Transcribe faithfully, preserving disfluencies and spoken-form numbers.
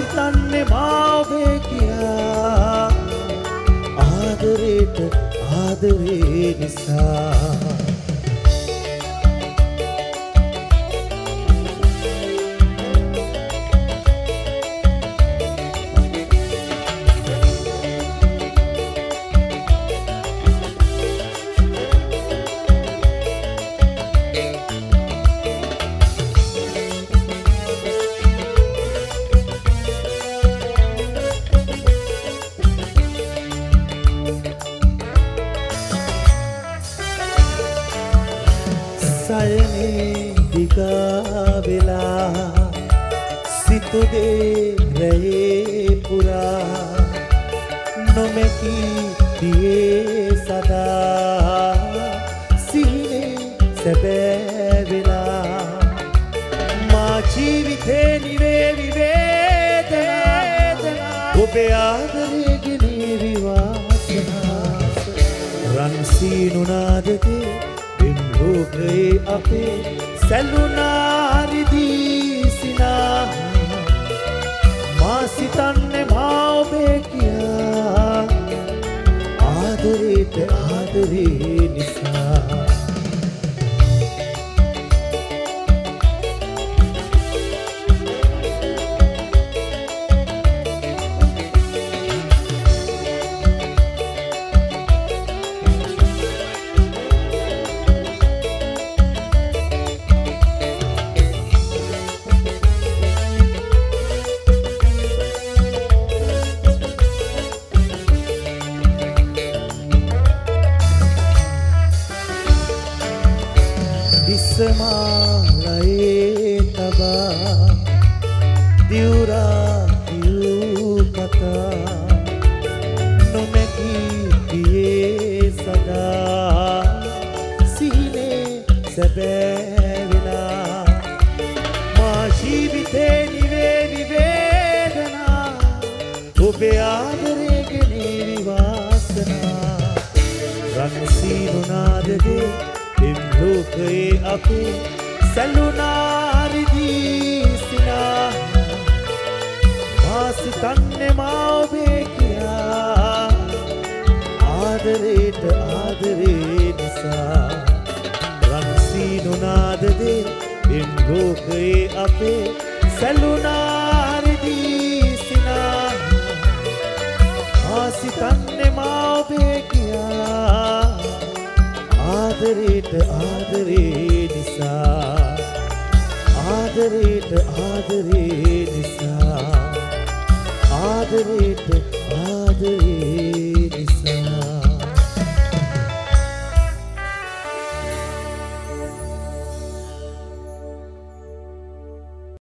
සිතන්නේ මා ඔබේ කියා ආදරේට ආදරේ නිසා සයනේ දිගා වෙලා සිතුදේ රැයේ පුරා නොමැකී දියේ සදා සිහිනේ සැබෑ වෙලා මා ජීවිතේ නිවේවි වේදනා ඔබේ ආදරේ ගෙනේවි වාසනා රන් සීනු නාදකේ ලෝකයේ අපේ සැලුනා රිදී සිනා මා සිතන්නේ මා ඔබේ කියා ආදරේට ආදරේ නිසා Ismaalaye taba diura diu kata nomeki diye sada sine sebevila ma jeevite nivevi vedana obe aadare gene vasana ran sinu naadage ලෝකයේ අපේ සැලුනා රිදී සිනා මා සිතන්නේ මා ඔබේ කියා ආදරේට ආදරේ නිසා රන් සීනු නාදදේ එම් ලෝකයේ අපේ සැලුනා රිදී සිනා මා සිතන්නේ මා ඔබේ කියා ආදරේට ආදරේ නිසා ආදරේට ආදරේ නිසා ආදරේට